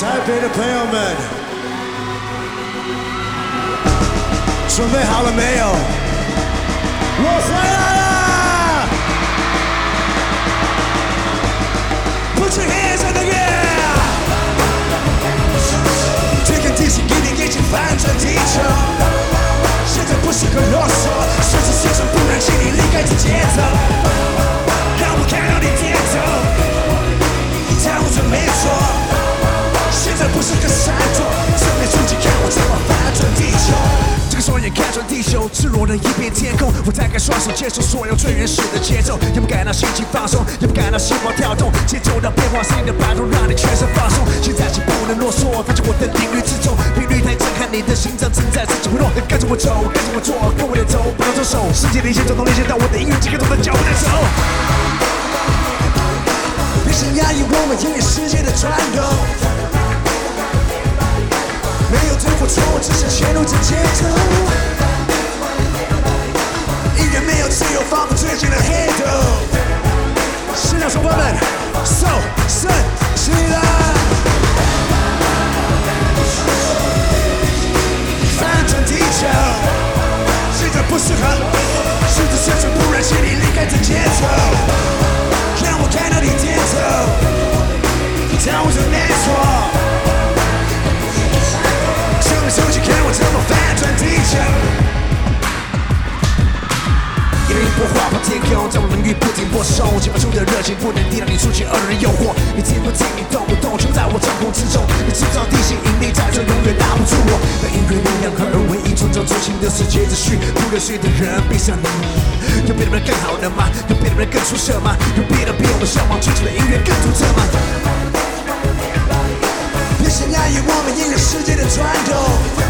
台北的朋友们，准备好了没有？我回来了 ！Put your hands in the air！ 推开地心引力，眼睛反转地球。现在不是个啰嗦，顺着线程，不然请你离开这节奏。让我看到你点头，跳舞准没错。现在不是个闪躲，正面出击，看我怎么反转地球。这个双眼看穿地球，赤裸的一片天空。我摊开双手，接受所有最原始的节奏，也不敢让心情放松，也不敢让心房跳动。节奏的变化，声音的摆动，让你全身放松。现在是不能啰嗦，放进我的领域之中，频率太震撼，你的心脏正在自己回落。跟着我走，跟着我做，跟我点头，不要松手。世界的一切都能连接到我的音乐，几个钟的脚步在走。别想压抑我们音乐世界的传统。没有对或错，只是陷入这节奏。音乐没有自由，仿佛最近的黑洞。现场小伙伴们，手伸起来，反转地球。现在不适合，顺着旋转，不然请你离开这节奏。让我看到你点头，跳舞着没错。手机看我怎么反转地球，一人一波划破天空，在我领域不停播送，激发出的热情不能抵挡你出现恶人诱惑。你听不听，你动不动，就在我掌控之中。你知道地心引力在这永远打不住我。让音乐力量合而为一，创造出新的世界秩序。不流水的人闭上你，有比他们更好的吗？有比他们更出色吗？有别的比我们向往追求的音乐更独特吗？别想压抑我们音乐世界的传统。